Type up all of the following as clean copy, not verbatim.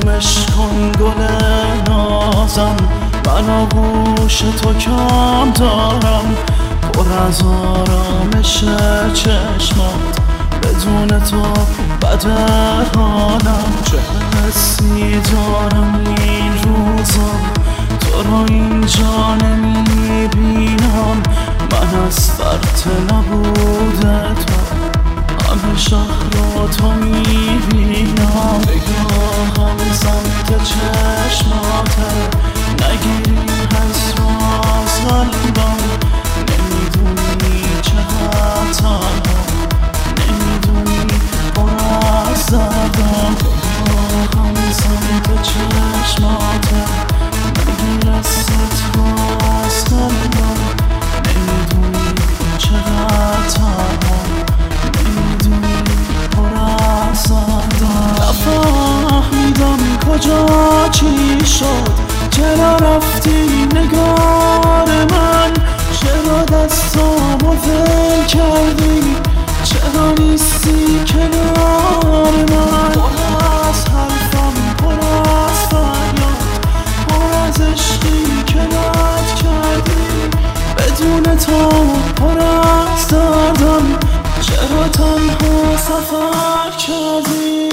آرومش کن گل نازم، من آغوش تو کم دارم، پر از آرامش چشمات، بدون تو بده حالم. چه حسی دارم این روزا، تو رو اینجا نمیبینم، من از فرط نبود تو همه شهر رو تو میبینم. نگاهم سمت چشماته، نگیری حس رو از قلبم، نمیدونی چقدر تنها، نمیدونی پر از دردم. نگاهم سمت چشماته، نگیر دست رو از قلبم، نمیدونی چقدر تنها، نمیدونی پر از دردم. نفهمیدم کجا چی شد، چرا رفتی نگار من، چرا دستامو ول کردی، چرا نیستی کنار من. پر از حرفم، پر از فریاد، پر از عشقی که رد کردی، بدون تو پر از دردم، چرا تنها سفر کردی.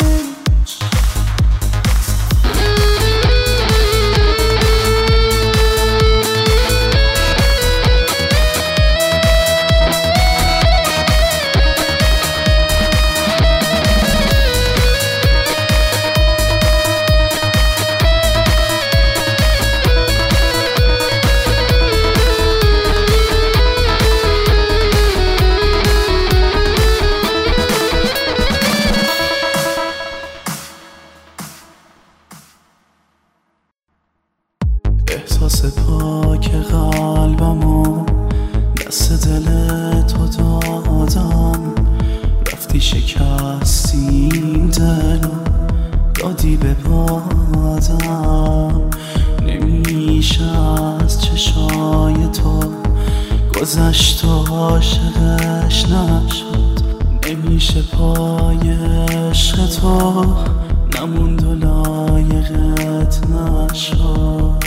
احساس پاک قلبمو دست دل تو دادم، رفتی شکستی این دلو دادی به بادم. نمیشه از چشای تو گذشت و عاشقش نشد، نمیشه پای عشق تو نموند و لایقت نشد.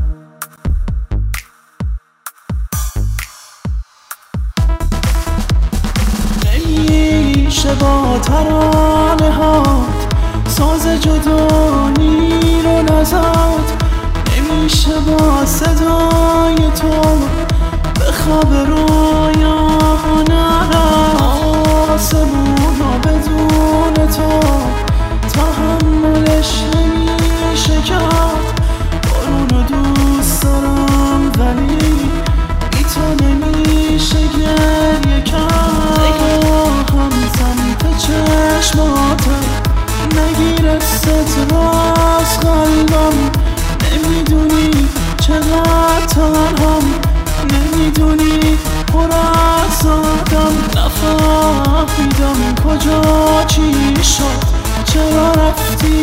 نمیشه با ترانه هات ساز جدایی رو نزد، نمیشه با صدای تو به خواب رویا نرفت. آسمونا بدون تو تحملش نمیشه کرد، بارونو دوست دارم ولی بی تو نمیشه گریه کرد. نگاهم سمت چشماته، نگیر ست راز قلبم، نمیدونی چقدر تنهام، نمیدونی پر از دردم. نفهمیدم کجا چی شد، چرا رفتی